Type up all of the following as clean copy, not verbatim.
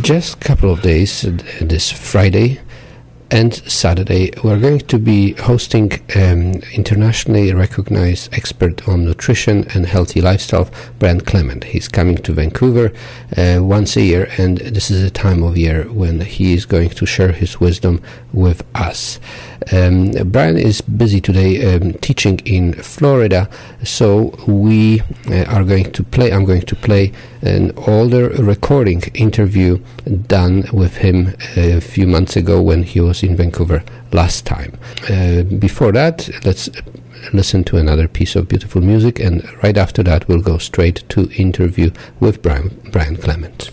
just a couple of days, this Friday and Saturday, we're going to be hosting internationally recognized expert on nutrition and healthy lifestyle, Brian Clement. He's coming to Vancouver once a year, and this is a time of year when he is going to share his wisdom with us. Brian is busy today teaching in Florida, so we are going to play. I'm going to play an older recording interview done with him a few months ago when he was in Vancouver last time. Before that, let's listen to another piece of beautiful music, and right after that we'll go straight to interview with Brian Clement.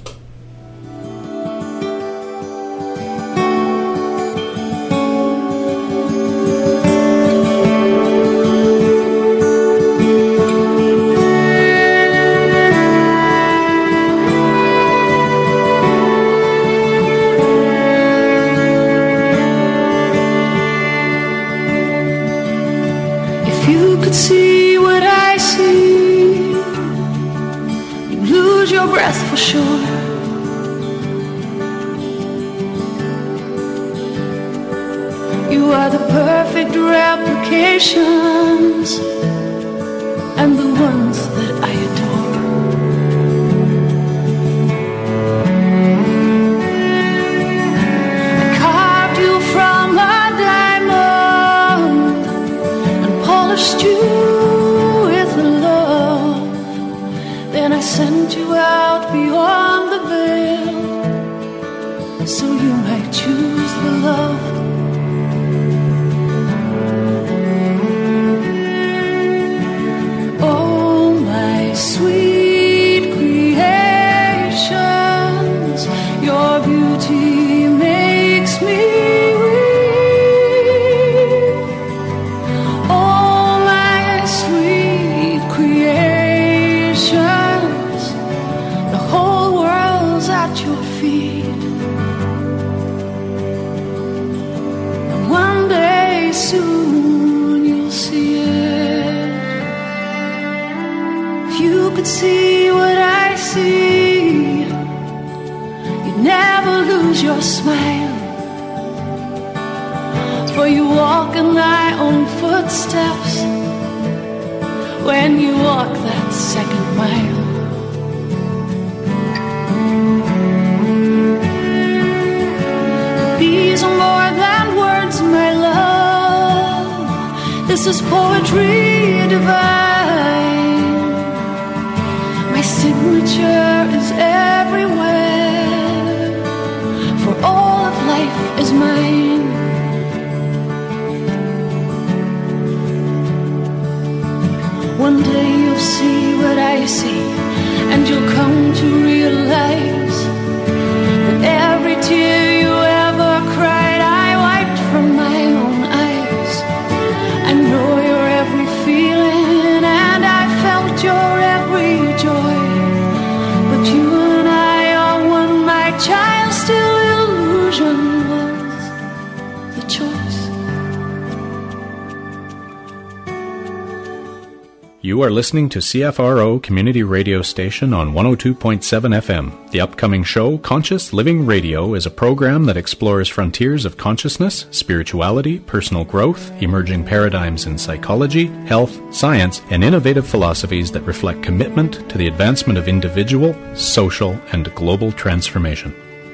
See what I see, you lose your breath for sure. You are the perfect replications and the ones that I adore. I carved you from a diamond and polished you with love. Then I sent you out beyond the veil so you might choose the love. Oh, my sweet creations, your beauty makes me weep. Oh, my sweet creations, the whole world's at your feet. And one day soon you'll see it. If you could see what I see, you'd never lose your smile. For you walk in thy own footsteps when you walk that second mile. These are more than words, my love. This is poetry divine. My signature is everywhere, for all of life is mine. One day you'll see what I see, and you'll come to realize that every tear you ever cried I wiped from my own eyes. I know your every feeling and I felt your every joy. But you and I are one, my child, still illusion was the choice. You are listening to CFRO Community Radio Station on 102.7 FM. The upcoming show, Conscious Living Radio, is a program that explores frontiers of consciousness, spirituality, personal growth, emerging paradigms in psychology, health, science, and innovative philosophies that reflect commitment to the advancement of individual, social, and global transformation.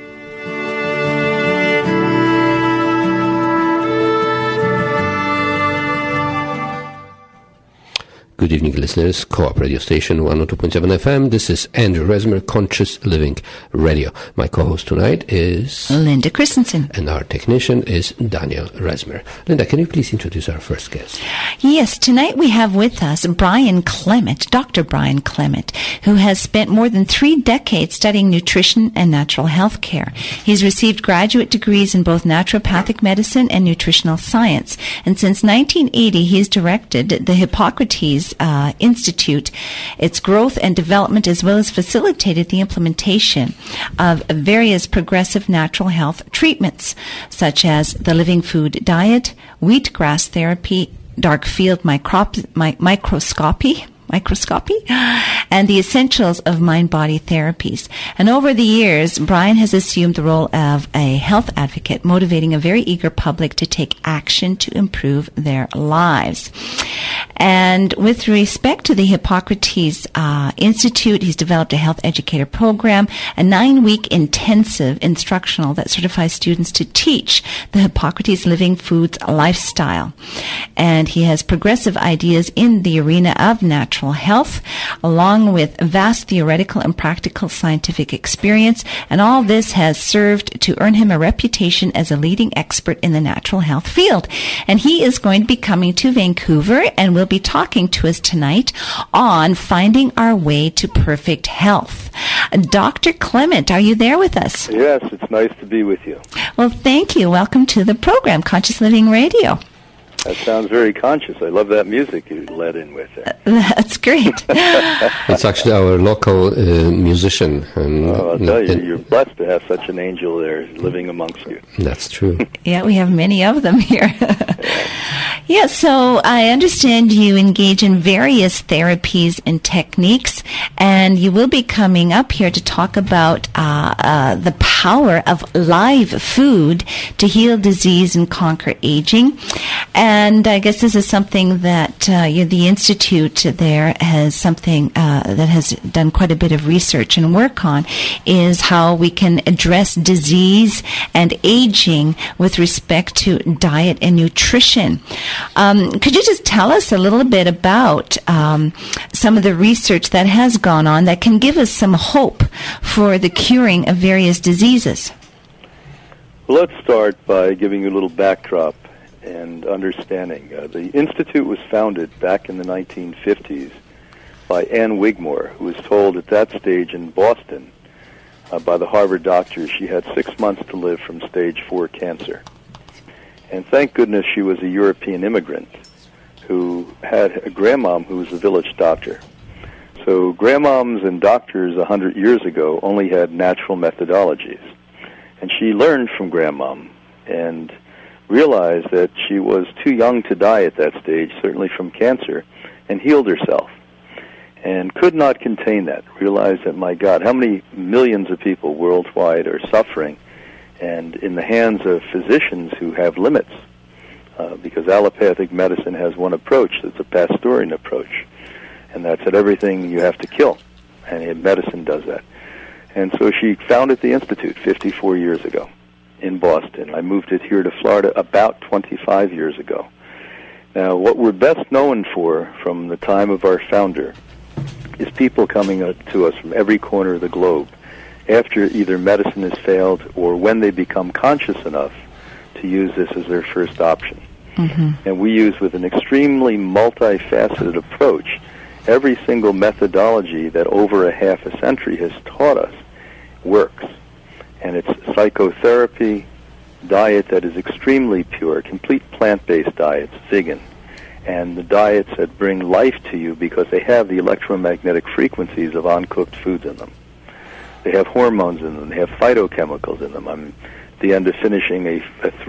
Good evening, listeners. Co-op radio station 102.7 FM. This is Andrew Resmer, Conscious Living Radio. My co-host tonight is Linda Christensen. And our technician is Daniel Resmer. Linda, can you please introduce our first guest? Yes, tonight we have with us Brian Clement, Dr. Brian Clement, who has spent more than 3 decades studying nutrition and natural health care. He's received graduate degrees in both naturopathic medicine and nutritional science. And since 1980, he's directed the Hippocrates Institute, its growth and development, as well as facilitated the implementation of various progressive natural health treatments, such as the living food diet, wheatgrass therapy, dark field microscopy, microscopy, and the essentials of mind-body therapies. And over the years, Brian has assumed the role of a health advocate, motivating a very eager public to take action to improve their lives. And with respect to the Hippocrates Institute, he's developed a health educator program, a 9-week intensive instructional that certifies students to teach the Hippocrates Living Foods lifestyle. And he has progressive ideas in the arena of natural health, along with vast theoretical and practical scientific experience. And all this has served to earn him a reputation as a leading expert in the natural health field. And he is going to be coming to Vancouver and will be talking to us tonight on finding our way to perfect health. Dr. Clement, are you there with us? Yes, it's nice to be with you. Well, thank you. Welcome to the program, Conscious Living Radio. That sounds very conscious. I love that music you led in with there. That's great. It's actually our local musician. I'll tell you, you're blessed to have such an angel there living amongst you. That's true. Yeah, we have many of them here. Yeah, so I understand you engage in various therapies and techniques, and you will be coming up here to talk about the power of live food to heal disease and conquer aging. And I guess this is something that the Institute there has something that has done quite a bit of research and work on, is how we can address disease and aging with respect to diet and nutrition. Could you just tell us a little bit about some of the research that has gone on that can give us some hope for the curing of various diseases? Well, let's start by giving you a little backdrop and understanding. The Institute was founded back in the 1950s by Ann Wigmore, who was told at that stage in Boston by the Harvard doctors she had 6 months to live from stage 4 cancer. And thank goodness she was a European immigrant who had a grandmom who was a village doctor. So grandmoms and doctors 100 years ago only had natural methodologies. And she learned from grandmom and realized that she was too young to die at that stage, certainly from cancer, and healed herself. And could not contain that. Realized that, my God, how many millions of people worldwide are suffering and in the hands of physicians who have limits, because allopathic medicine has one approach, that's a Pasteurian approach, and that's that everything you have to kill, and medicine does that. And so she founded the Institute 54 years ago in Boston. I moved it here to Florida about 25 years ago. Now, what we're best known for from the time of our founder is people coming to us from every corner of the globe after either medicine has failed or when they become conscious enough to use this as their first option. Mm-hmm. And we use, with an extremely multifaceted approach, every single methodology that over a half a century has taught us works. And it's psychotherapy, diet that is extremely pure, complete plant-based diets, vegan, and the diets that bring life to you because they have the electromagnetic frequencies of uncooked foods in them. They have hormones in them. They have phytochemicals in them. I'm at the end of finishing a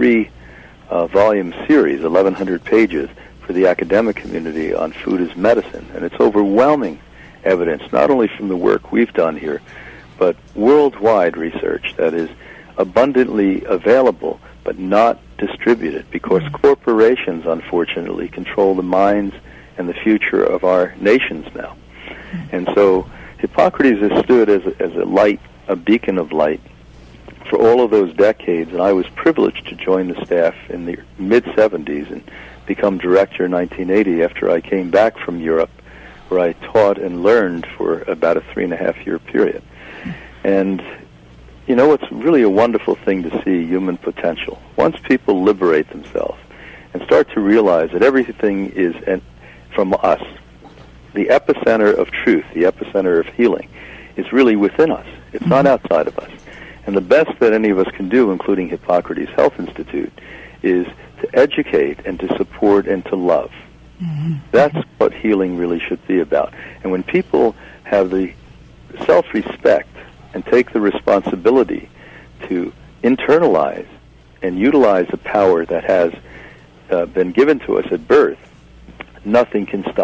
3-volume series, 1,100 pages, for the academic community on food as medicine. And it's overwhelming evidence, not only from the work we've done here, but worldwide research that is abundantly available but not distributed because corporations, unfortunately, control the minds and the future of our nations now. And so Hippocrates has stood as a light, a beacon of light, for all of those decades, and I was privileged to join the staff in the mid-'70s and become director in 1980 after I came back from Europe, where I taught and learned for about a 3.5-year period. And, you know, it's really a wonderful thing to see human potential. Once people liberate themselves and start to realize that everything is from us, the epicenter of truth, the epicenter of healing, is really within us. It's not outside of us. And the best that any of us can do, including Hippocrates Health Institute, is to educate and to support and to love. Mm-hmm. That's what healing really should be about. And when people have the self-respect and take the responsibility to internalize and utilize the power that has been given to us at birth, nothing can stop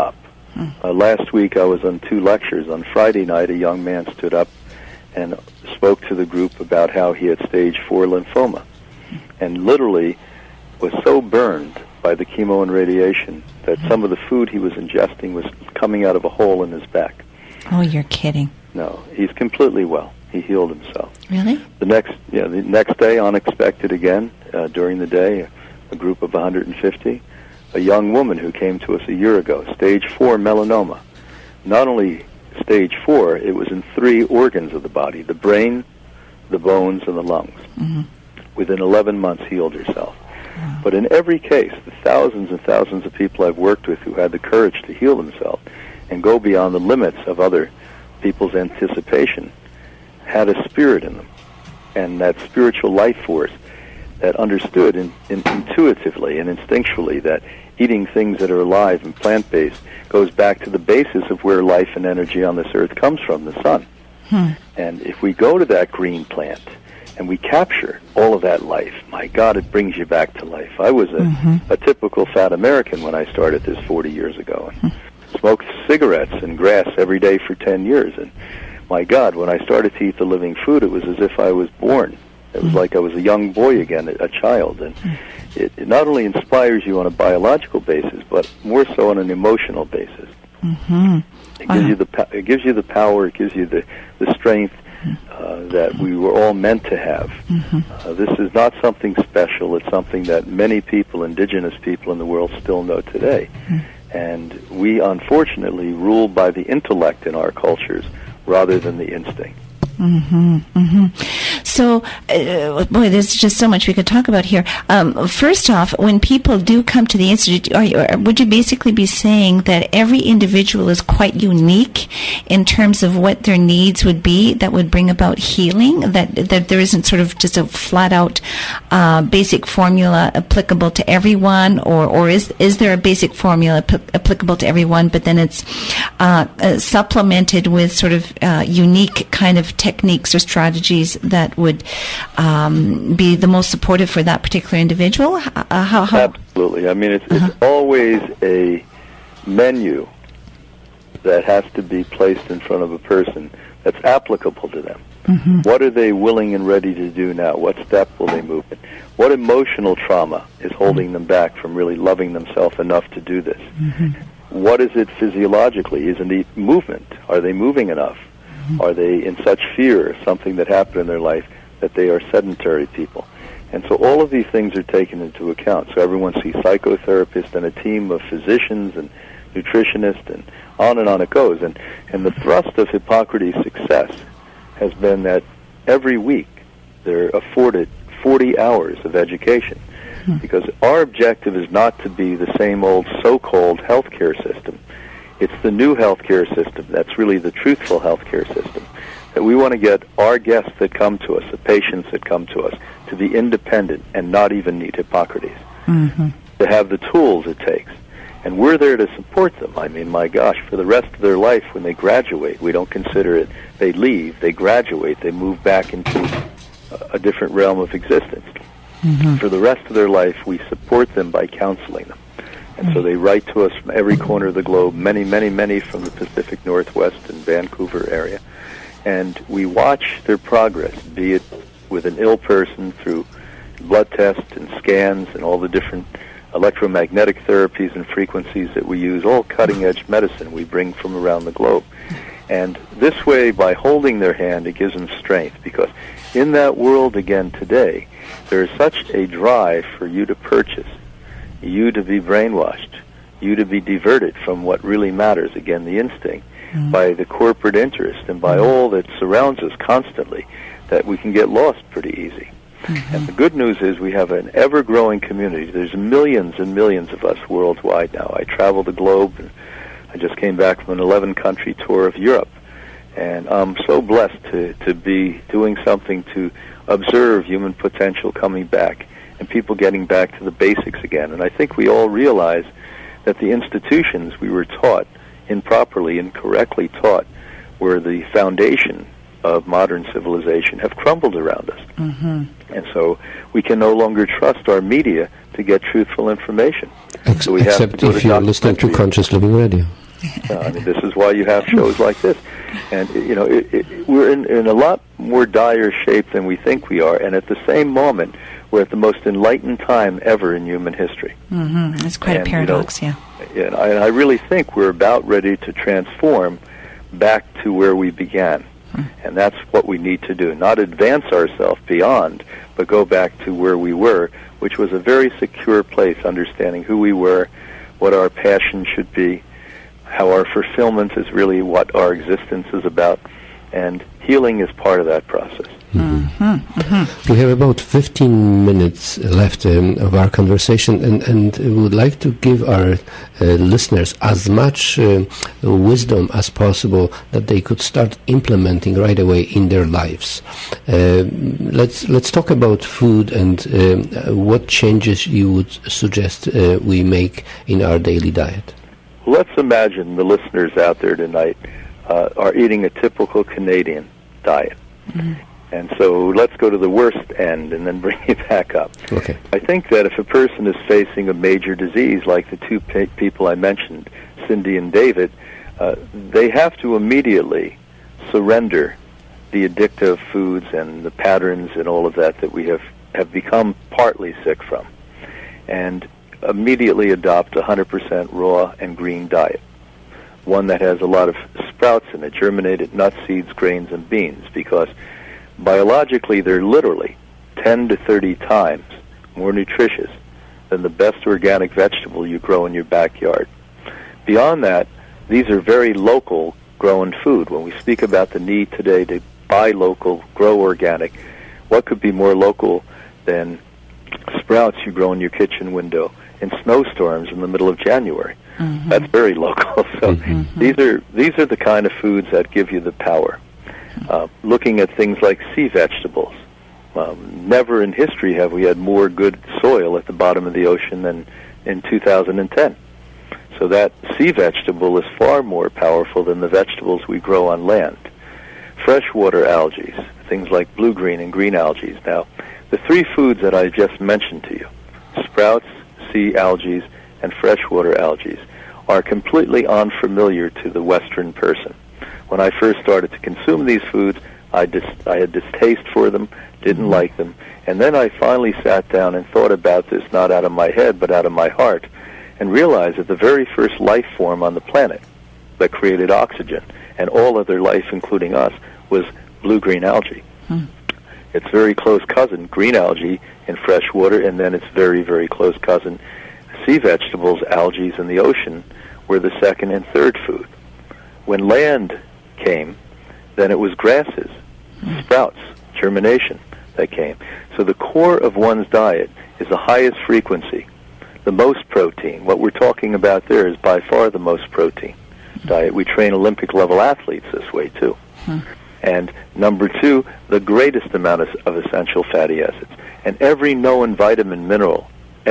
Last week I was on 2 lectures. On Friday night, a young man stood up and spoke to the group about how he had stage 4 lymphoma and literally was so burned by the chemo and radiation that some of the food he was ingesting was coming out of a hole in his back. Oh, you're kidding. No, he's completely well. He healed himself. Really? The next day, unexpected again, during the day, a group of 150, a young woman who came to us a year ago, stage 4 melanoma. Not only stage 4, it was in 3 organs of the body, the brain, the bones, and the lungs. Mm-hmm. Within 11 months, healed herself. Wow. But in every case, the thousands and thousands of people I've worked with who had the courage to heal themselves and go beyond the limits of other people's anticipation had a spirit in them. And that spiritual life force that understood intuitively and instinctually that eating things that are alive and plant-based goes back to the basis of where life and energy on this earth comes from, the sun. And if we go to that green plant and we capture all of that life, my God, it brings you back to life. I was a typical fat American when I started this 40 years ago. And smoked cigarettes and grass every day for 10 years. And my God, when I started to eat the living food, it was as if I was born. It was like I was a young boy again, a child. And it not only inspires you on a biological basis, but more so on an emotional basis. It gives you the power, it gives you the strength that we were all meant to have. This is not something special. It's something that many people, indigenous people in the world, still know today. And we, unfortunately, rule by the intellect in our cultures rather than the instinct. So, boy, there's just so much we could talk about here. First off, when people do come to the Institute, would you basically be saying that every individual is quite unique in terms of what their needs would be that would bring about healing? That there isn't sort of just a flat-out basic formula applicable to everyone, or is there a basic formula applicable to everyone, but then it's supplemented with sort of unique kind of techniques or strategies that would be the most supportive for that particular individual? How? Absolutely. I mean, it's always a menu that has to be placed in front of a person that's applicable to them. What are they willing and ready to do now? What step will they move in? What emotional trauma is holding them back from really loving themselves enough to do this? What is it physiologically? Is it movement? Are they moving enough? Are they in such fear of something that happened in their life that they are sedentary people? And so all of these things are taken into account. So everyone sees psychotherapists and a team of physicians and nutritionists, and on it goes. And the thrust of Hippocrates' success has been that every week they're afforded 40 hours of education. Because our objective is not to be the same old so-called healthcare system. It's the new healthcare system that's really the truthful healthcare system. That we want to get our guests that come to us, the patients that come to us, to be independent and not even need Hippocrates. To have the tools it takes. And we're there to support them. I mean, my gosh, for the rest of their life, when they graduate, we don't consider it, they leave, they graduate, they move back into a different realm of existence. For the rest of their life, we support them by counseling them. And so they write to us from every corner of the globe, many, many, many from the Pacific Northwest and Vancouver area. And we watch their progress, be it with an ill person through blood tests and scans and all the different electromagnetic therapies and frequencies that we use, all cutting-edge medicine we bring from around the globe. And this way, by holding their hand, it gives them strength, because in that world again today, there is such a drive for you to purchase, you to be brainwashed, you to be diverted from what really matters, again, the instinct, by the corporate interest and by all that surrounds us constantly, that we can get lost pretty easy. And the good news is we have an ever-growing community. There's millions and millions of us worldwide now. I travel the globe, and I just came back from an 11-country tour of Europe. And I'm so blessed to be doing something to observe human potential coming back and people getting back to the basics again. And I think we all realize that the institutions we were taught, improperly, incorrectly taught, were the foundation of modern civilization, have crumbled around us. And so we can no longer trust our media to get truthful information. Except if you're listening to Conscious Living Radio. I mean, this is why you have shows like this. And, we're in a lot more dire shape than we think we are, and at the same moment, we're at the most enlightened time ever in human history. Mm-hmm. It's quite a paradox, yeah. And I really think we're about ready to transform back to where we began. And that's what we need to do. Not advance ourselves beyond, but go back to where we were, which was a very secure place, understanding who we were, what our passion should be, how our fulfillment is really what our existence is about, and healing is part of that process. Mm-hmm. Mm-hmm. We have about 15 minutes left of our conversation, and we would like to give our listeners as much wisdom as possible that they could start implementing right away in their lives. Let's talk about food and what changes you would suggest we make in our daily diet. Let's imagine the listeners out there tonight are eating a typical Canadian diet. Mm-hmm. And so let's go to the worst end and then bring it back up. Okay. I think that if a person is facing a major disease like the two people I mentioned, Cindy and David, they have to immediately surrender the addictive foods and the patterns and all of that we have become partly sick from, and immediately adopt a 100% raw and green diet, one that has a lot of sprouts in it, germinated nuts, seeds, grains, and beans, because biologically they're literally 10 to 30 times more nutritious than the best organic vegetable you grow in your backyard. Beyond that, these are very local grown food. When we speak about the need today to buy local, grow organic, what could be more local than sprouts you grow in your kitchen window in snowstorms in the middle of January? Mm-hmm. That's very local. So these are the kind of foods that give you the power. Looking at things like sea vegetables. Never in history have we had more good soil at the bottom of the ocean than in 2010. So that sea vegetable is far more powerful than the vegetables we grow on land. Freshwater algae, things like blue-green and green algae. Now, the three foods that I just mentioned to you, sprouts, sea algae, and freshwater algae, are completely unfamiliar to the Western person. When I first started to consume these foods, I had distaste for them, didn't like them, and then I finally sat down and thought about this, not out of my head, but out of my heart, and realized that the very first life form on the planet that created oxygen, and all other life, including us, was blue-green algae. Its very close cousin, green algae in fresh water, and then its very, very close cousin, sea vegetables, algae in the ocean, were the second and third food. When land came, then it was grasses, sprouts, germination that came. So the core of one's diet is the highest frequency, the most protein. What we're talking about there is by far the most protein diet. We train Olympic-level athletes this way, too. And number two, the greatest amount of essential fatty acids. And every known vitamin and mineral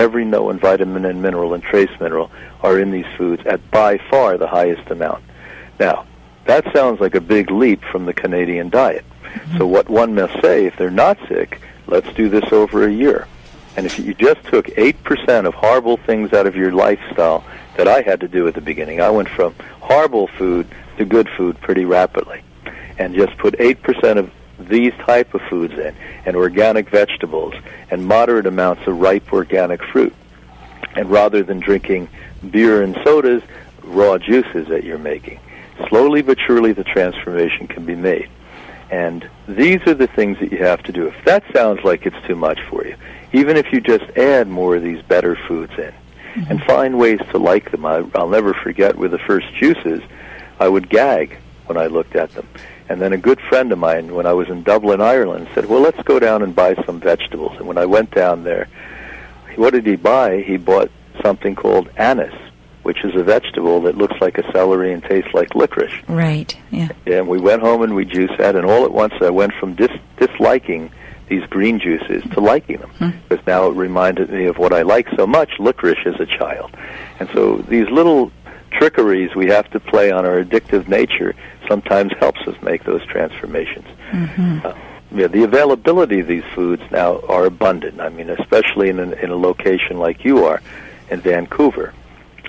and trace mineral are in these foods at by far the highest amount. Now, that sounds like a big leap from the Canadian diet. So what one must say, if they're not sick, let's do this over a year. And if you just took 8% of horrible things out of your lifestyle that I had to do at the beginning, I went from horrible food to good food pretty rapidly, and just put 8% of these type of foods in, and organic vegetables, and moderate amounts of ripe organic fruit. And rather than drinking beer and sodas, raw juices that you're making. Slowly but surely the transformation can be made. And these are the things that you have to do. If that sounds like it's too much for you, even if you just add more of these better foods in, and find ways to like them. I'll never forget with the first juices, I would gag when I looked at them. And then a good friend of mine, when I was in Dublin, Ireland, said, well, let's go down and buy some vegetables. And when I went down there, what did he buy? He bought something called anise, which is a vegetable that looks like a celery and tastes like licorice. Right, yeah. And we went home and we juiced that, and all at once I went from disliking these green juices to liking them, because now it reminded me of what I liked so much, licorice, as a child. And so these little trickeries we have to play on our addictive nature sometimes helps us make those transformations. The availability of these foods now are abundant. I mean, especially in a location like you are in Vancouver.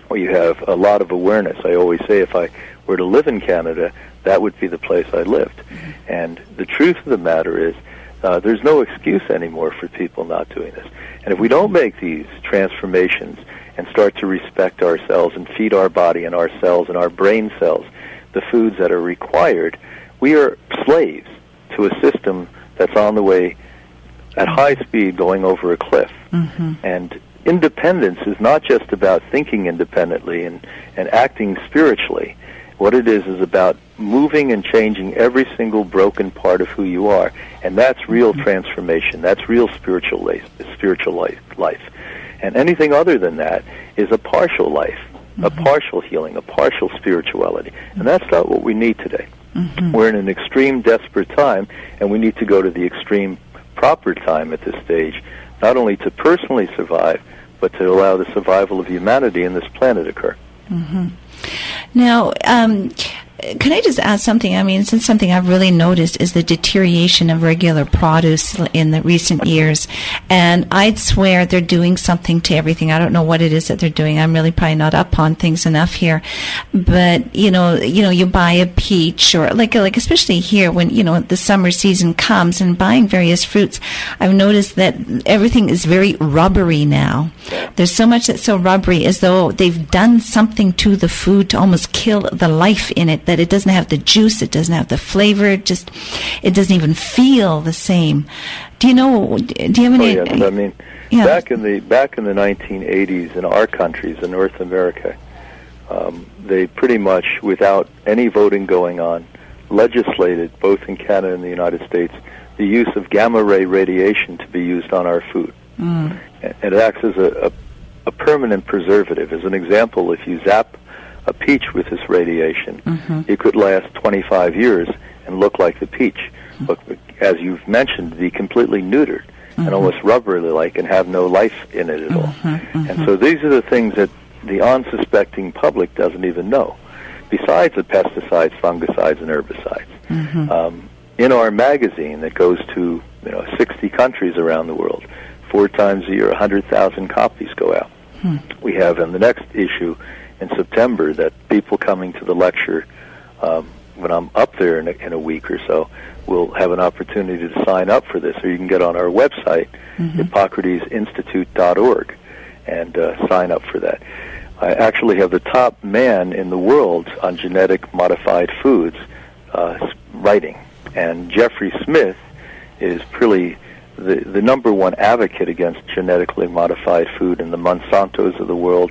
you have a lot of awareness. I always say if I were to live in Canada, that would be the place I lived. And the truth of the matter is there's no excuse anymore for people not doing this. And if we don't make these transformations and start to respect ourselves and feed our body and our cells and our brain cells the foods that are required, we are slaves to a system that's on the way at high speed going over a cliff. And independence is not just about thinking independently and acting spiritually. What it is about moving and changing every single broken part of who you are. And that's real transformation. That's real spiritual life. And anything other than that is a partial life, a partial healing, a partial spirituality. And that's not what we need today. We're in an extreme desperate time, and we need to go to the extreme proper time at this stage, not only to personally survive, but to allow the survival of humanity in this planet occur. Now, can I just ask something? I mean, since something I've really noticed is the deterioration of regular produce in the recent years, and I'd swear they're doing something to everything. I don't know what it is that they're doing. I'm really probably not up on things enough here, but you know, you buy a peach or like especially here when the summer season comes and buying various fruits, I've noticed that everything is very rubbery now. There's so much that's so rubbery, as though they've done something to the food to almost kill the life in it. That it doesn't have the juice, it doesn't have the flavor, it doesn't even feel the same. Do you have any? Oh, yes. I mean, back in the 1980s in our countries, in North America, they pretty much, without any voting going on, legislated, both in Canada and the United States, the use of gamma ray radiation to be used on our food. And it acts as a permanent preservative. As an example, if you zap a peach with this radiation, it could last 25 years and look like the peach. But as you've mentioned, be completely neutered and almost rubbery-like and have no life in it at all. And so these are the things that the unsuspecting public doesn't even know, besides the pesticides, fungicides, and herbicides. In our magazine that goes to 60 countries around the world, 4 times a year, 100,000 copies go out. We have in the next issue in September that people coming to the lecture, when I'm up there in a week or so, will have an opportunity to sign up for this. Or you can get on our website, HippocratesInstitute.org, and sign up for that. I actually have the top man in the world on genetic modified foods writing. And Jeffrey Smith is really the number one advocate against genetically modified food, and the Monsantos of the world,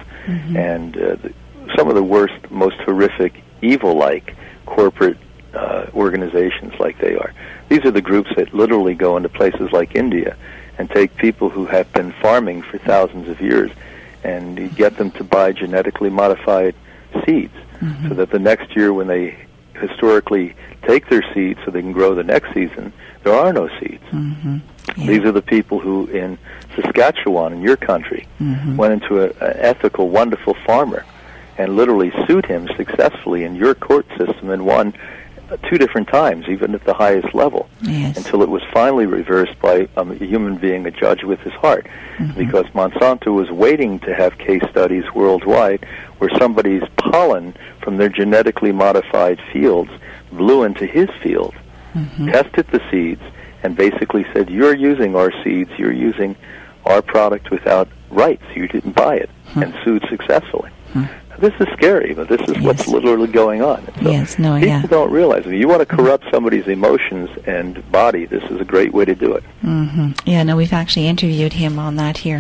and some of the worst, most horrific, evil-like corporate organizations like they are. These are the groups that literally go into places like India and take people who have been farming for thousands of years and you get them to buy genetically modified seeds so that the next year when they historically take their seeds so they can grow the next season, there are no seeds. These are the people who in Saskatchewan, in your country, went into an ethical, wonderful farmer and literally sued him successfully in your court system and won 2 different times, even at the highest level, until it was finally reversed by a human being, a judge with his heart, because Monsanto was waiting to have case studies worldwide where somebody's pollen from their genetically modified fields blew into his field, tested the seeds, and basically said, you're using our seeds, you're using our product without rights, you didn't buy it, and sued successfully. This is scary, but this is what's literally going on. So people don't realize. I mean, you want to corrupt somebody's emotions and body, this is a great way to do it. Yeah, no, we've actually interviewed him on that here.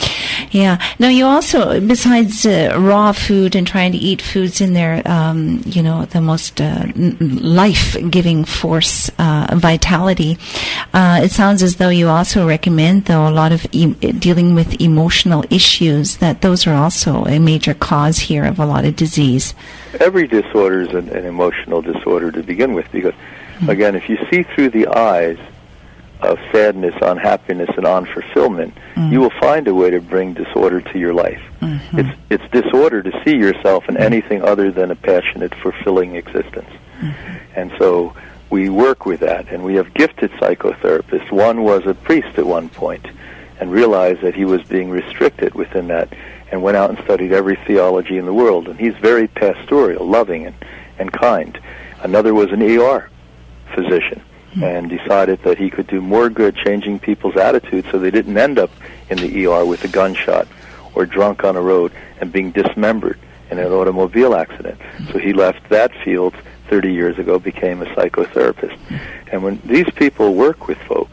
Now, you also, besides raw food and trying to eat foods in their, the most life-giving force, vitality, it sounds as though you also recommend, though, a lot of dealing with emotional issues, that those are also a major cause here of a lot of disease. Every disorder is an emotional disorder to begin with, because, again, if you see through the eyes of sadness, unhappiness, and unfulfillment, you will find a way to bring disorder to your life. It's disorder to see yourself in anything other than a passionate, fulfilling existence. And so we work with that, and we have gifted psychotherapists. One was a priest at one point and realized that he was being restricted within that, and went out and studied every theology in the world. And he's very pastoral, loving, and kind. Another was an ER physician, and decided that he could do more good changing people's attitudes so they didn't end up in the ER with a gunshot or drunk on a road and being dismembered in an automobile accident. So he left that field 30 years ago, became a psychotherapist. And when these people work with folks,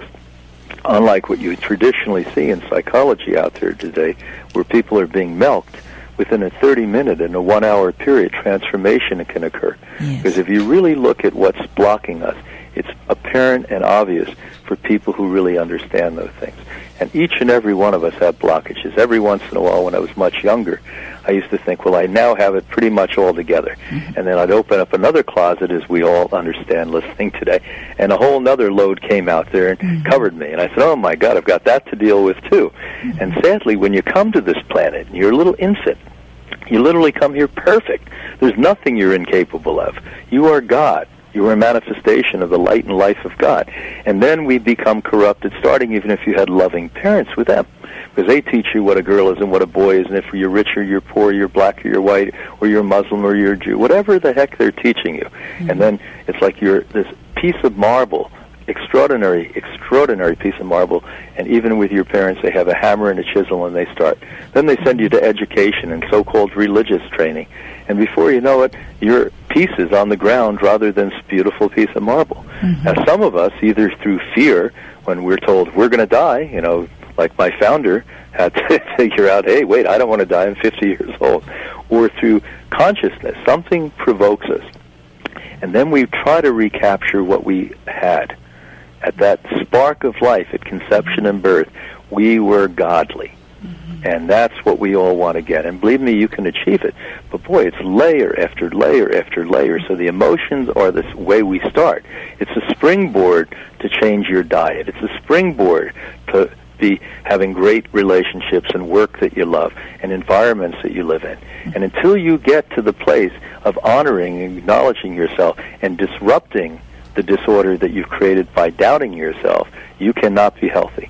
unlike what you traditionally see in psychology out there today, where people are being milked, within a 30-minute and a 1-hour period, transformation can occur. Yes. Because if you really look at what's blocking us, it's apparent and obvious for people who really understand those things. And each and every one of us have blockages. Every once in a while, when I was much younger, I used to think, well, I now have it pretty much all together. And then I'd open up another closet, as we all understand listening today, and a whole other load came out there and covered me. And I said, oh, my God, I've got that to deal with, too. And sadly, when you come to this planet, and you're a little infant, you literally come here perfect. There's nothing you're incapable of. You are God. You are a manifestation of the light and life of God. And then we become corrupted, starting even if you had loving parents with them. Because they teach you what a girl is and what a boy is, and if you're rich or you're poor, you're black or you're white, or you're Muslim or you're Jew, whatever the heck they're teaching you. And then it's like you're this piece of marble, extraordinary piece of marble, and even with your parents, they have a hammer and a chisel and they start. Then they send you to education and so-called religious training. And before you know it, you're pieces on the ground rather than this beautiful piece of marble. Now, some of us, either through fear, when we're told we're going to die, you know, like my founder had to figure out, hey, wait, I don't want to die, I'm 50 years old. Or through consciousness, something provokes us. And then we try to recapture what we had. At that spark of life, at conception and birth, we were godly. And that's what we all want to get. And believe me, you can achieve it. But boy, it's layer after layer after layer. So the emotions are the way we start. It's a springboard to change your diet. It's a springboard to be having great relationships and work that you love and environments that you live in. And until you get to the place of honoring and acknowledging yourself and disrupting the disorder that you've created by doubting yourself, you cannot be healthy.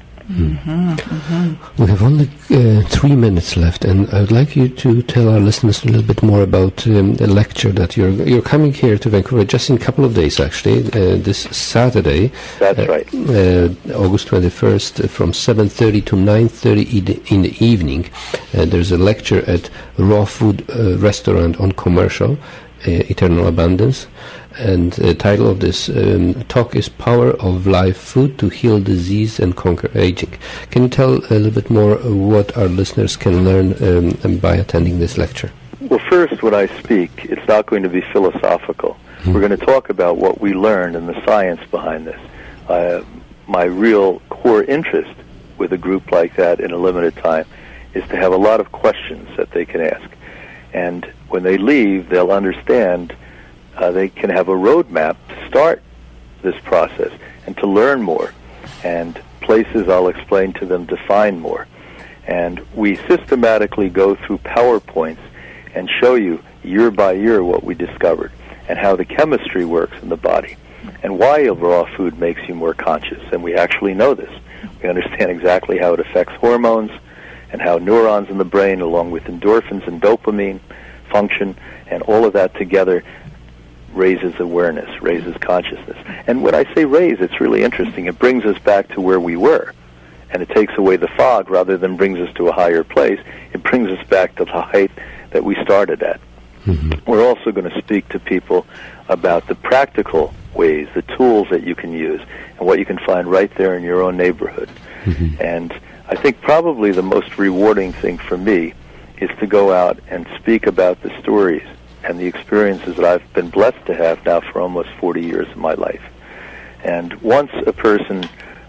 We have only 3 minutes left, and I would like you to tell our listeners a little bit more about the lecture that you're coming here to Vancouver just in a couple of days, actually, this Saturday. That's right. August 21st, from 7:30 to 9:30 in the evening. There's a lecture at Raw Food Restaurant on Commercial, Eternal Abundance. And the title of this talk is Power of Live Food to Heal Disease and Conquer Aging. Can you tell a little bit more what our listeners can learn by attending this lecture? Well, first, when I speak, it's not going to be philosophical. We're going to talk about what we learned and the science behind this. My real core interest with a group like that in a limited time is to have a lot of questions that they can ask. And when they leave, they'll understand they can have a roadmap to start this process and to learn more, and places I'll explain to them to find more. And we systematically go through PowerPoints and show you year by year what we discovered and how the chemistry works in the body and why raw food makes you more conscious. And we actually know this. We understand exactly how it affects hormones and how neurons in the brain, along with endorphins and dopamine, function, and all of that together raises awareness, raises consciousness. And when I say raise, it's really interesting. It brings us back to where we were, and it takes away the fog rather than brings us to a higher place. It brings us back to the height that we started at. We're also going to speak to people about the practical ways, the tools that you can use, and what you can find right there in your own neighborhood. And I think probably the most rewarding thing for me is to go out and speak about the stories and the experiences that I've been blessed to have now for almost 40 years of my life. And once a person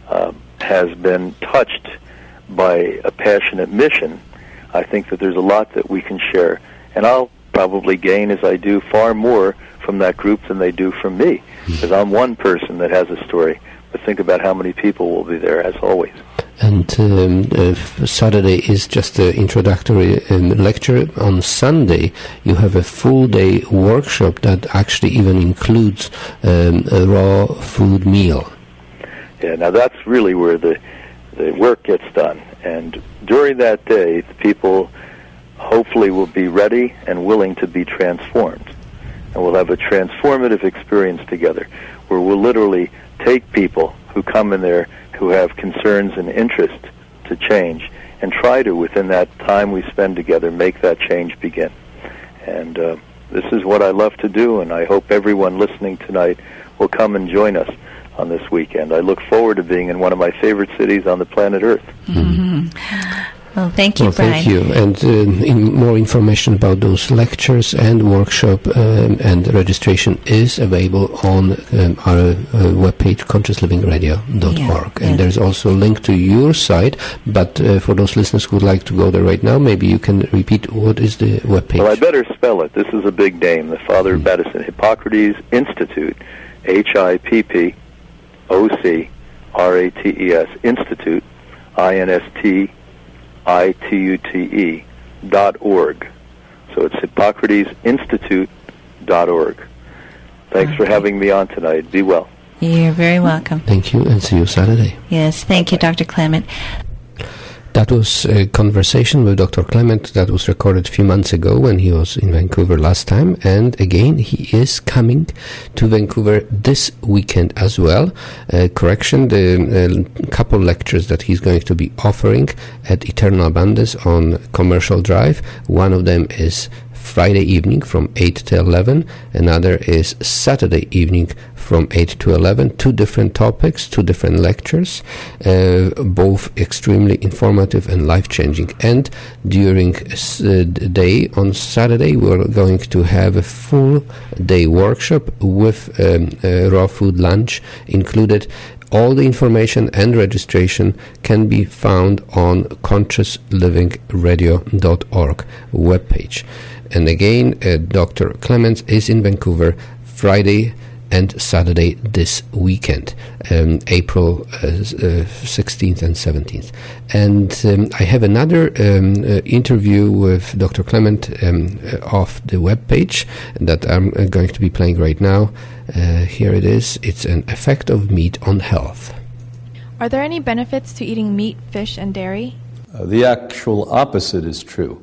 has been touched by a passionate mission, I think that there's a lot that we can share. And I'll probably gain, as I do, far more from that group than they do from me, because I'm one person that has a story. But think about how many people will be there, as always. And Saturday is just the introductory lecture. On Sunday, you have a full-day workshop that actually even includes a raw food meal. Yeah, now that's really where the work gets done. And during that day, the people hopefully will be ready and willing to be transformed. And we'll have a transformative experience together where we'll literally take people who come in there who have concerns and interest to change and try to, within that time we spend together, make that change begin. And this is what I love to do, and I hope everyone listening tonight will come and join us on this weekend. I look forward to being in one of my favorite cities on the planet Earth. Mm-hmm. Well, thank you, Brian. Thank you. And more information about those lectures and workshop and registration is available on our webpage, consciouslivingradio.org. And there's also a link to your site, but for those listeners who would like to go there right now, maybe you can repeat what is the webpage. Well, I better spell it. This is a big name, the Father Madison Hippocrates Institute, HIPPOCRATES Institute, INSTITUTE.org. So it's HippocratesInstitute.org. Thanks for having me on tonight. Be well. You're very welcome. Thank you, and see you Saturday. Yes, thank you, Dr. Clement. That was a conversation with Dr. Clement that was recorded a few months ago when he was in Vancouver last time. And again, he is coming to Vancouver this weekend as well. Correction, the couple lectures that he's going to be offering at Eternal Abundance on Commercial Drive. One of them is Friday evening from 8 to 11. Another is Saturday evening from 8 to 11. Two different topics, two different lectures, both extremely informative and life-changing. And during the day on Saturday, we're going to have a full-day workshop with raw food lunch included. All the information and registration can be found on consciouslivingradio.org webpage. And again, Dr. Clements is in Vancouver Friday and Saturday this weekend, April 16th and 17th. And I have another interview with Dr. Clement off the webpage that I'm going to be playing right now. Here it is. It's an effect of meat on health. Are there any benefits to eating meat, fish, and dairy? The actual opposite is true.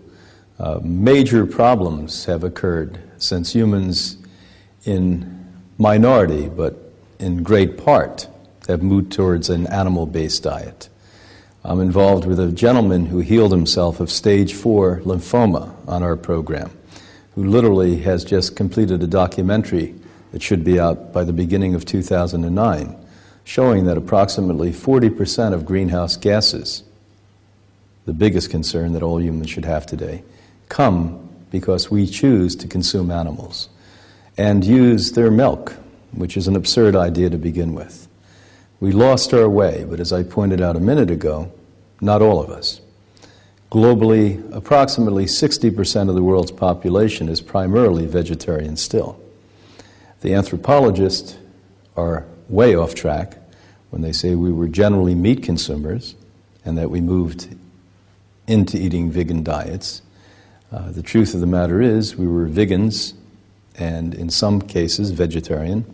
Major problems have occurred since humans, in minority but in great part, have moved towards an animal-based diet. I'm involved with a gentleman who healed himself of stage 4 lymphoma on our program, who literally has just completed a documentary that should be out by the beginning of 2009, showing that approximately 40% of greenhouse gases, the biggest concern that all humans should have today, come because we choose to consume animals and use their milk, which is an absurd idea to begin with. We lost our way, but as I pointed out a minute ago, not all of us. Globally, approximately 60% of the world's population is primarily vegetarian still. The anthropologists are way off track when they say we were generally meat consumers and that we moved into eating vegan diets. The truth of the matter is we were vegans and in some cases vegetarian,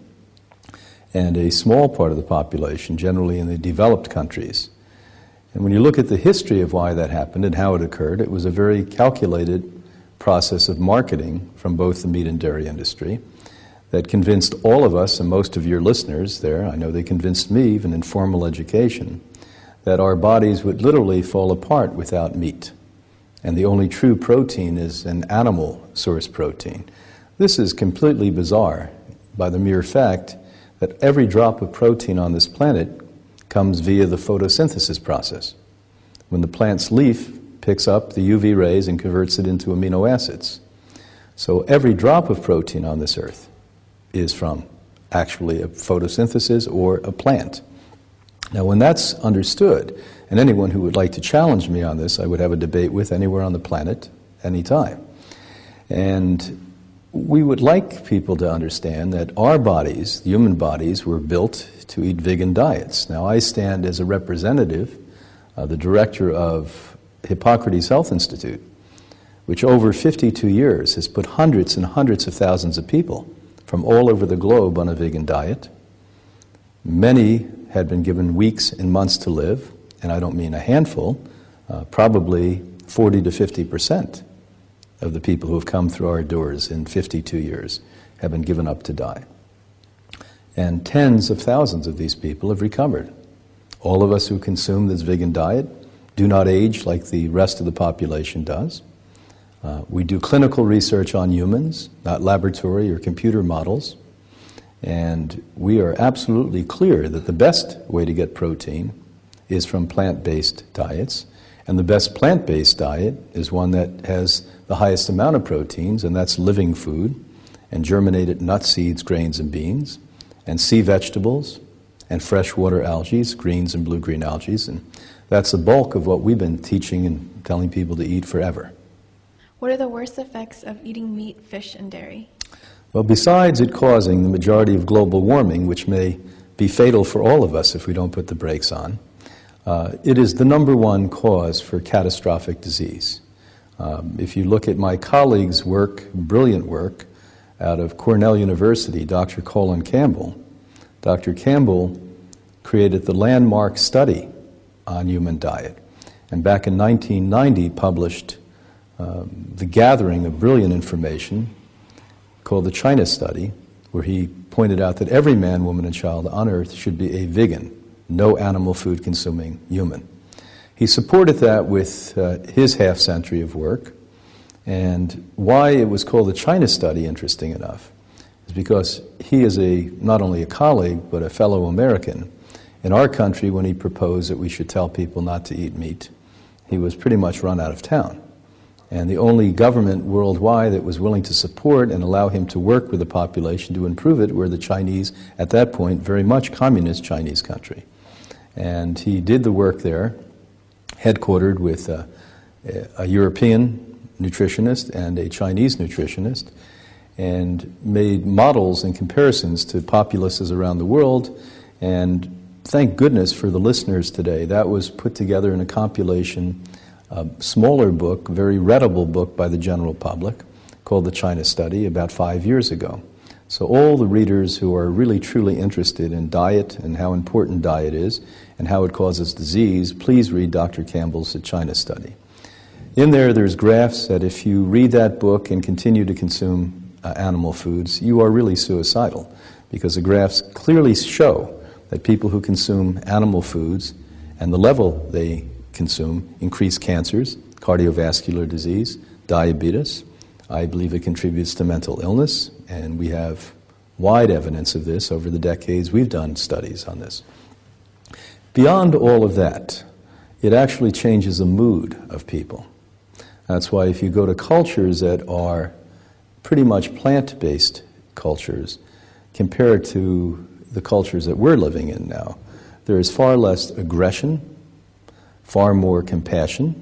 and a small part of the population, generally in the developed countries. And when you look at the history of why that happened and how it occurred, it was a very calculated process of marketing from both the meat and dairy industry that convinced all of us and most of your listeners there, I know they convinced me even in formal education, that our bodies would literally fall apart without meat. And the only true protein is an animal source protein. This is completely bizarre by the mere fact that every drop of protein on this planet comes via the photosynthesis process. When the plant's leaf picks up the UV rays and converts it into amino acids. So every drop of protein on this earth is from actually a photosynthesis or a plant. Now when that's understood, and anyone who would like to challenge me on this, I would have a debate with anywhere on the planet, anytime. And we would like people to understand that our bodies, the human bodies, were built to eat vegan diets. Now I stand as a representative, the director of Hippocrates Health Institute, which over 52 years has put hundreds and hundreds of thousands of people from all over the globe on a vegan diet. Many had been given weeks and months to live, and I don't mean a handful, probably 40 to 50% of the people who have come through our doors in 52 years have been given up to die. And tens of thousands of these people have recovered. All of us who consume this vegan diet do not age like the rest of the population does. We do clinical research on humans, not laboratory or computer models. And we are absolutely clear that the best way to get protein is from plant-based diets. And the best plant-based diet is one that has the highest amount of proteins, and that's living food, and germinated nuts, seeds, grains, and beans, and sea vegetables, and freshwater algae, greens and blue-green algae. And that's the bulk of what we've been teaching and telling people to eat forever. What are the worst effects of eating meat, fish, and dairy? Well, besides it causing the majority of global warming, which may be fatal for all of us if we don't put the brakes on, it is the number one cause for catastrophic disease. If you look at my colleague's work, brilliant work, out of Cornell University, Dr. Colin Campbell, Dr. Campbell created the landmark study on human diet. And back in 1990 published the gathering of brilliant information called the China Study, where he pointed out that every man, woman, and child on earth should be a vegan, no animal food consuming human. He supported that with his half-century of work, and why it was called the China Study, interesting enough, is because he is not only a colleague, but a fellow American. In our country, when he proposed that we should tell people not to eat meat, he was pretty much run out of town. And the only government worldwide that was willing to support and allow him to work with the population to improve it were the Chinese, at that point, very much communist Chinese country. And he did the work there, headquartered with a European nutritionist and a Chinese nutritionist, and made models and comparisons to populaces around the world. And thank goodness for the listeners today, that was put together in a compilation, a smaller book, very readable book by the general public, called The China Study, about 5 years ago. So all the readers who are really truly interested in diet and how important diet is and how it causes disease, please read Dr. Campbell's The China Study. In there's graphs that if you read that book and continue to consume animal foods, you are really suicidal, because the graphs clearly show that people who consume animal foods and the level they consume increase cancers, cardiovascular disease, diabetes. I believe it contributes to mental illness, and we have wide evidence of this over the decades. We've done studies on this. Beyond all of that, it actually changes the mood of people. That's why if you go to cultures that are pretty much plant-based cultures, compared to the cultures that we're living in now, there is far less aggression, far more compassion.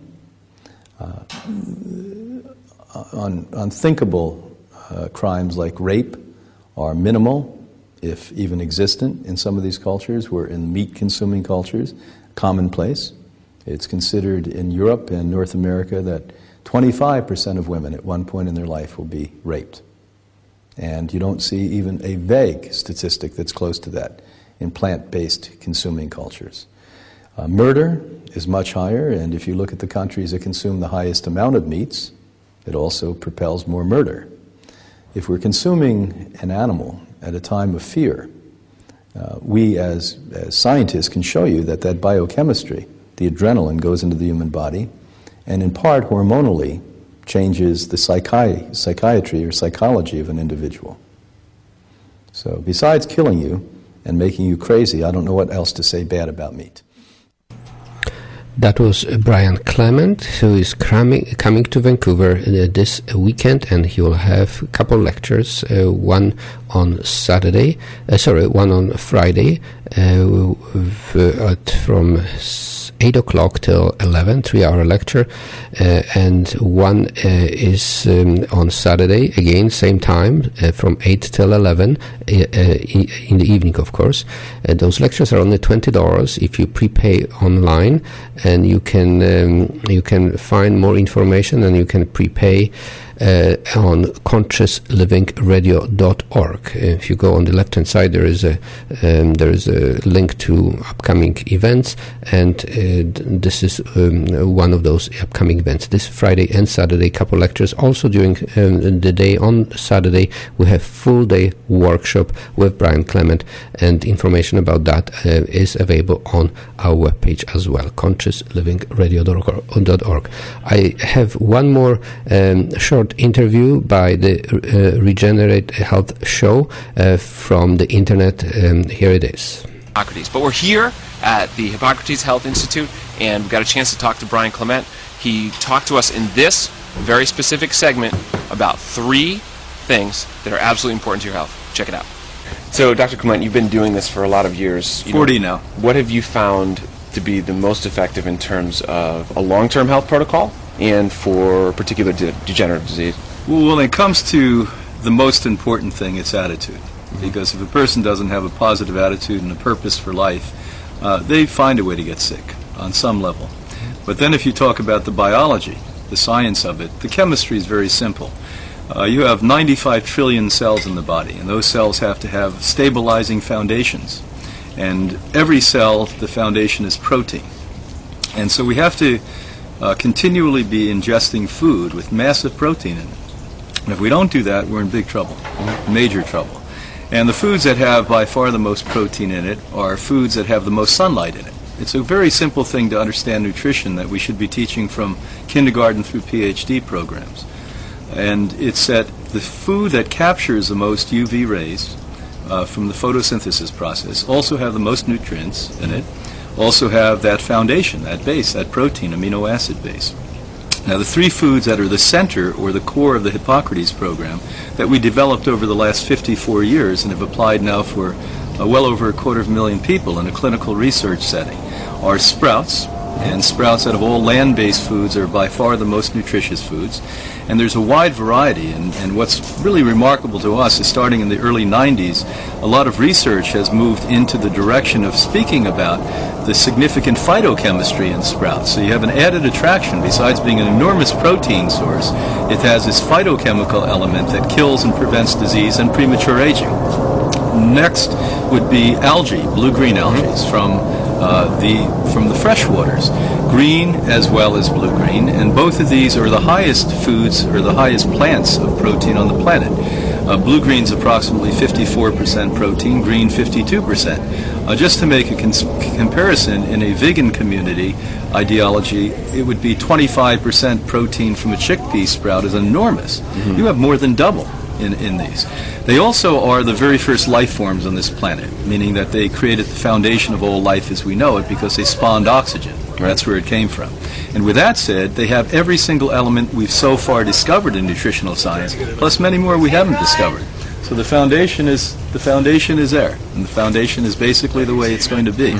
Unthinkable crimes like rape are minimal, if even existent, in some of these cultures. Where in meat-consuming cultures, commonplace. It's considered in Europe and North America that 25% of women at one point in their life will be raped. And you don't see even a vague statistic that's close to that in plant-based consuming cultures. Murder is much higher, and if you look at the countries that consume the highest amount of meats, it also propels more murder. If we're consuming an animal at a time of fear, we as scientists can show you that biochemistry, the adrenaline, goes into the human body, and in part hormonally changes the psychiatry or psychology of an individual. So besides killing you and making you crazy, I don't know what else to say bad about meat. That was Brian Clement, who is coming to Vancouver this weekend, and he will have a couple lectures, one on Friday, from 8 o'clock till 11, 3-hour lecture, and one is on Saturday, again, same time, from 8 till 11, in the evening, of course. Those lectures are only $20 if you prepay online, and you can find more information, and you can prepay on consciousliving.radio.org. If you go on the left-hand side, there is a link to upcoming events, and this is one of those upcoming events. This Friday and Saturday, couple lectures. Also during the day on Saturday, we have full-day workshop with Brian Clement, and information about that is available on our webpage as well, consciousliving.radio.org. I have one more short interview by the Regenerate Health show from the internet. Here it is. Hippocrates. But we're here at the Hippocrates Health Institute, and we got a chance to talk to Brian Clement. He talked to us in this very specific segment about 3 things that are absolutely important to your health. Check it out. So, Dr. Clement, you've been doing this for a lot of years. 40 now. What have you found to be the most effective in terms of a long-term health protocol and for particular degenerative disease? Well, when it comes to the most important thing, it's attitude. Because if a person doesn't have a positive attitude and a purpose for life, they find a way to get sick on some level. But then if you talk about the biology, the science of it, the chemistry is very simple. You have 95 trillion cells in the body, and those cells have to have stabilizing foundations. And every cell, the foundation is protein. And so we have to continually be ingesting food with massive protein in it. And if we don't do that, we're in big trouble, major trouble. And the foods that have by far the most protein in it are foods that have the most sunlight in it. It's a very simple thing to understand nutrition that we should be teaching from kindergarten through PhD programs. And it's that the food that captures the most UV rays from the photosynthesis process also have the most nutrients in it, also have that foundation, that base, that protein, amino acid base. Now, the 3 foods that are the center or the core of the Hippocrates program that we developed over the last 54 years and have applied now for well over 250,000 people in a clinical research setting are sprouts, and sprouts out of all land-based foods are by far the most nutritious foods. And there's a wide variety, and what's really remarkable to us is starting in the early 90s, a lot of research has moved into the direction of speaking about the significant phytochemistry in sprouts. So you have an added attraction. Besides being an enormous protein source, it has this phytochemical element that kills and prevents disease and premature aging. Next would be algae, blue-green algae from the freshwaters, green as well as blue-green, and both of these are the highest foods or the highest plants of protein on the planet. Blue-green is approximately 54% protein, green 52%. Just to make a comparison, in a vegan community ideology, it would be 25% protein from a chickpea sprout is enormous. You have more than double in these. They also are the very first life forms on this planet, meaning that they created the foundation of all life as we know it because they spawned oxygen. That's where it came from. And with that said, they have every single element we've so far discovered in nutritional science, plus many more we haven't discovered. So the foundation is there, and the foundation is basically the way it's going to be.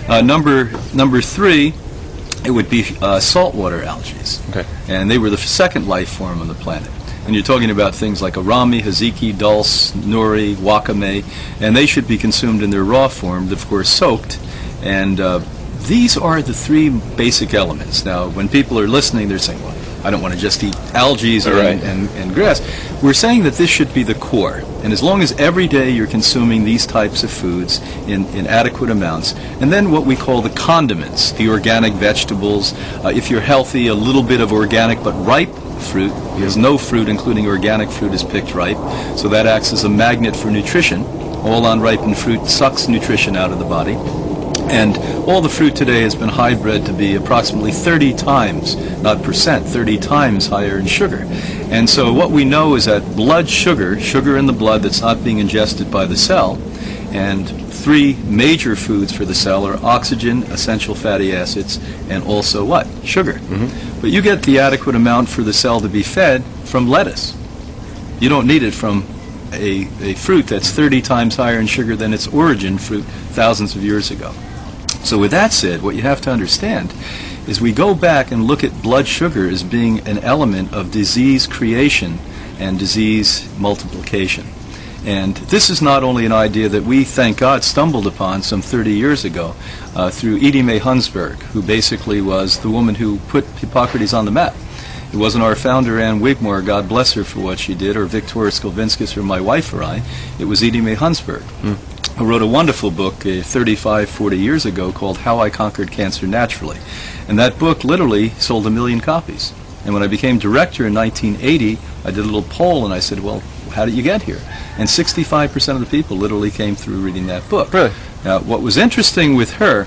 Number 3, it would be saltwater algae. Okay. And they were the second life form on the planet. And you're talking about things like arami, haziki, dulse, nori, wakame, and they should be consumed in their raw form, of course soaked. And these are the 3 basic elements. Now, when people are listening, they're saying, well, I don't want to just eat algae and grass. We're saying that this should be the core. And as long as every day you're consuming these types of foods in adequate amounts, and then what we call the condiments, the organic vegetables, if you're healthy, a little bit of organic but ripe fruit, because no fruit, including organic fruit, is picked ripe, so that acts as a magnet for nutrition. All unripened fruit sucks nutrition out of the body. And all the fruit today has been hybrid to be approximately 30 times, not percent, 30 times higher in sugar. And so what we know is that blood sugar in the blood that's not being ingested by the cell, and 3 major foods for the cell are oxygen, essential fatty acids, and also what? Sugar. But you get the adequate amount for the cell to be fed from lettuce. You don't need it from a fruit that's 30 times higher in sugar than its origin fruit thousands of years ago. So with that said, what you have to understand is we go back and look at blood sugar as being an element of disease creation and disease multiplication. And this is not only an idea that we, thank God, stumbled upon some 30 years ago through Edie Mae Hunsberg, who basically was the woman who put Hippocrates on the map. It wasn't our founder, Anne Wigmore, God bless her for what she did, or Victoria Skolvinskis, or my wife or I. It was Edie Mae Hunsberg, who wrote a wonderful book 35, 40 years ago called How I Conquered Cancer Naturally. And that book literally sold 1 million copies. And when I became director in 1980, I did a little poll and I said, well, how did you get here? And 65% of the people literally came through reading that book. Really? Now, what was interesting with her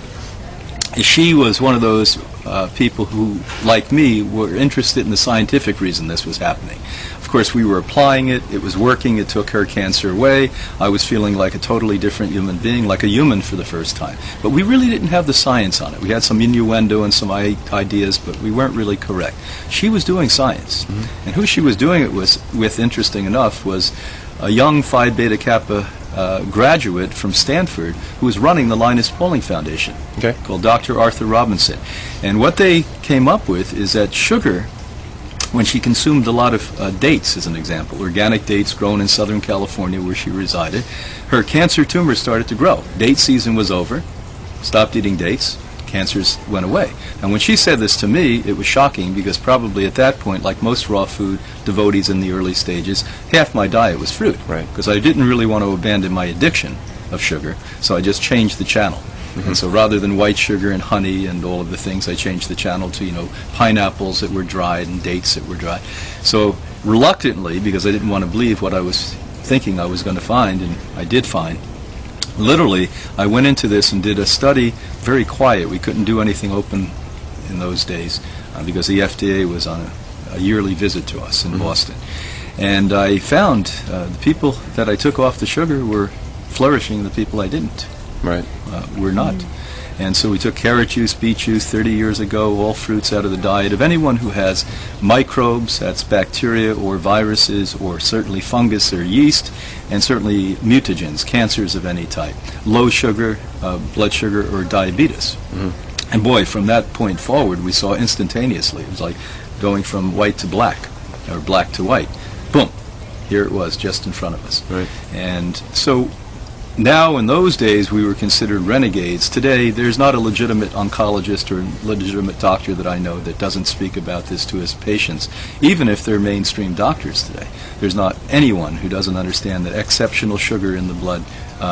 is she was one of those people who, like me, were interested in the scientific reason this was happening. Of course, we were applying it. It was working. It took her cancer away. I was feeling like a totally different human being, like a human for the first time. But we really didn't have the science on it. We had some innuendo and some ideas, but we weren't really correct. She was doing science. And who she was doing it with, interesting enough, was a young Phi Beta Kappa graduate from Stanford who was running the Linus Pauling Foundation, called Dr. Arthur Robinson. And what they came up with is that sugar, when she consumed a lot of dates, as an example, organic dates grown in Southern California where she resided, her cancer tumors started to grow. Date season was over, stopped eating dates, cancers went away. And when she said this to me, it was shocking because probably at that point, like most raw food devotees in the early stages, half my diet was fruit. Right. Because I didn't really want to abandon my addiction of sugar, so I just changed the channel. And so rather than white sugar and honey and all of the things, I changed the channel to, pineapples that were dried and dates that were dried. So reluctantly, because I didn't want to believe what I was thinking I was going to find, and I did find, literally, I went into this and did a study, very quiet. We couldn't do anything open in those days because the FDA was on a yearly visit to us in Boston. And I found the people that I took off the sugar were flourishing, the people I didn't. Right. Were not. And so we took carrot juice, beet juice 30 years ago, all fruits out of the diet of anyone who has microbes, that's bacteria or viruses or certainly fungus or yeast, and certainly mutagens, cancers of any type, low sugar, blood sugar, or diabetes. And boy, from that point forward, we saw instantaneously. It was like going from white to black, or black to white. Boom. Here it was, just in front of us. Right. And so now, in those days, we were considered renegades. Today, there's not a legitimate oncologist or legitimate doctor that I know that doesn't speak about this to his patients, even if they're mainstream doctors today. There's not anyone who doesn't understand that exceptional sugar in the blood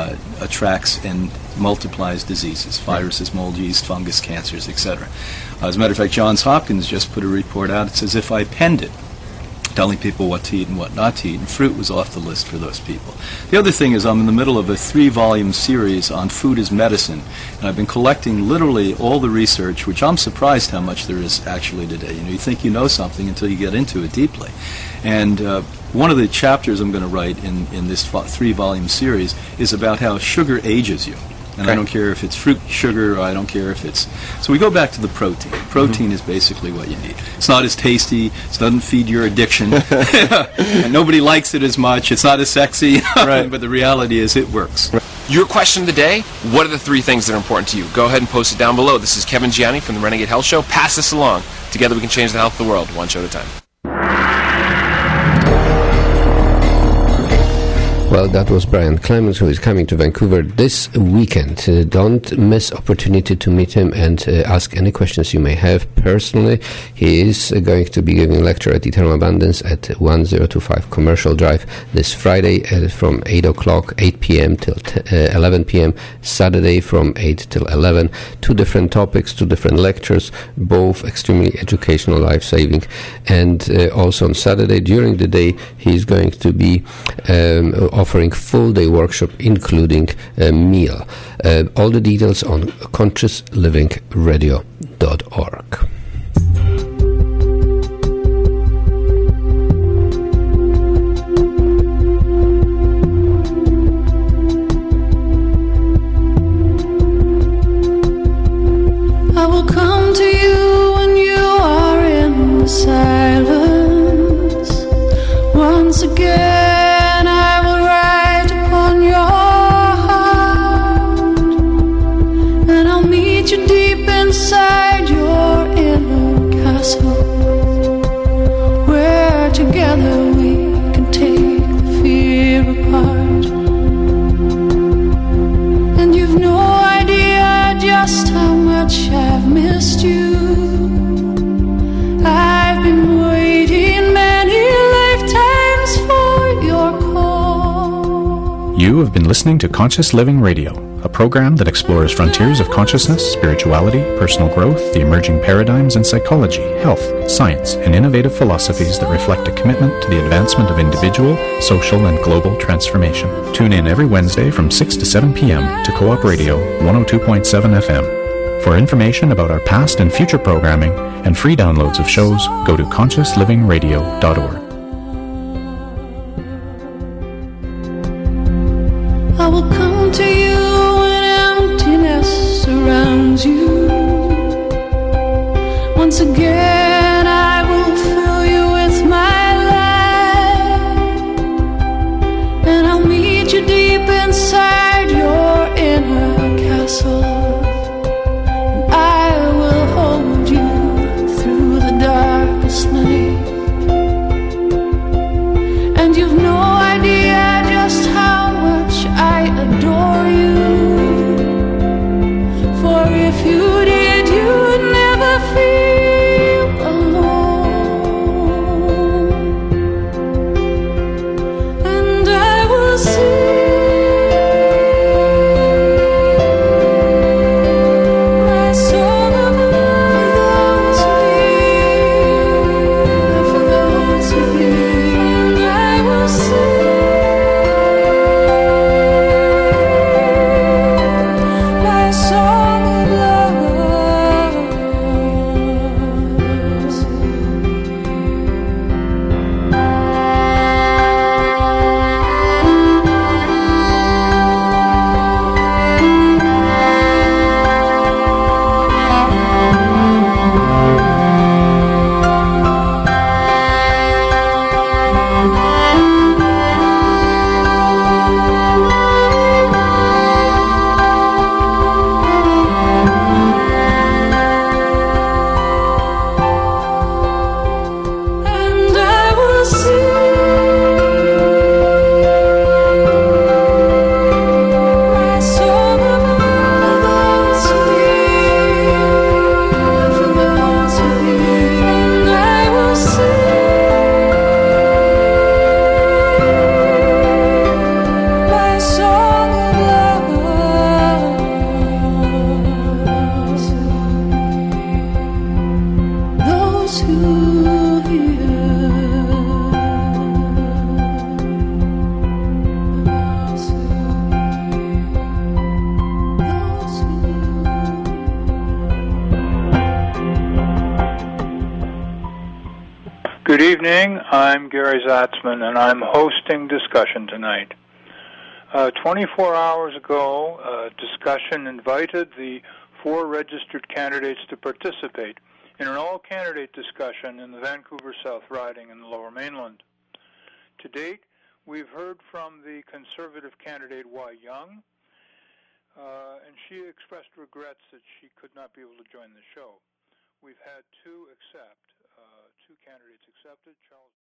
attracts and multiplies diseases, viruses, mold, yeast, fungus, cancers, etc. As a matter of fact, Johns Hopkins just put a report out. It's as if I penned it, telling people what to eat and what not to eat, and fruit was off the list for those people. The other thing is I'm in the middle of a 3-volume series on food as medicine, and I've been collecting literally all the research, which I'm surprised how much there is actually today. You think you know something until you get into it deeply. And one of the chapters I'm going to write in this 3-volume series is about how sugar ages you. And I don't care if it's fruit sugar, or I don't care if it's... So we go back to the protein. Protein is basically what you need. It's not as tasty. It doesn't feed your addiction. And nobody likes it as much. It's not as sexy. But the reality is it works. Your question of the day, what are the 3 things that are important to you? Go ahead and post it down below. This is Kevin Gianni from the Renegade Health Show. Pass this along. Together we can change the health of the world, one show at a time. Well, that was Brian Clemens, who is coming to Vancouver this weekend. Don't miss opportunity to meet him and ask any questions you may have personally. He is going to be giving a lecture at Eternal Abundance at 1025 Commercial Drive this Friday from 8 o'clock, 8 p.m. till 11 p.m., Saturday from 8 till 11. 2 different topics, 2 different lectures, both extremely educational, life-saving. And also on Saturday, during the day, he's going to be offering full-day workshop, including a meal. All the details on consciousliving.radio.org. I will come to you when you are in the silence. Once again I will write upon your heart, and I'll meet you deep inside your You have been listening to Conscious Living Radio, a program that explores frontiers of consciousness, spirituality, personal growth, the emerging paradigms in psychology, health, science, and innovative philosophies that reflect a commitment to the advancement of individual, social, and global transformation. Tune in every Wednesday from 6 to 7 p.m. to Co-op Radio 102.7 FM. For information about our past and future programming and free downloads of shows, go to consciousliving.radio.org. I will come to you when emptiness surrounds you. Once again I will fill you with my life, and I'll meet you deep inside your inner castle, and I will hold you through the darkest night. And you've no idea just how much I adore you, for if you did, you would never feel alone. And I will sing my song of love for those of you, and I will sing my song of love. And I will sing my song of love for those of you, and I will sing my song of love. Those who hear. Good evening. I'm Gary Zatzman, and I'm hosting discussion tonight. 24 hours ago, discussion invited the 4 registered candidates to participate in an all-candidate discussion in the Vancouver South Riding in the Lower Mainland. To date, we've heard from the Conservative candidate Y. Young, and she expressed regrets that she could not be able to join the show. We've had 2 candidates accepted, Charles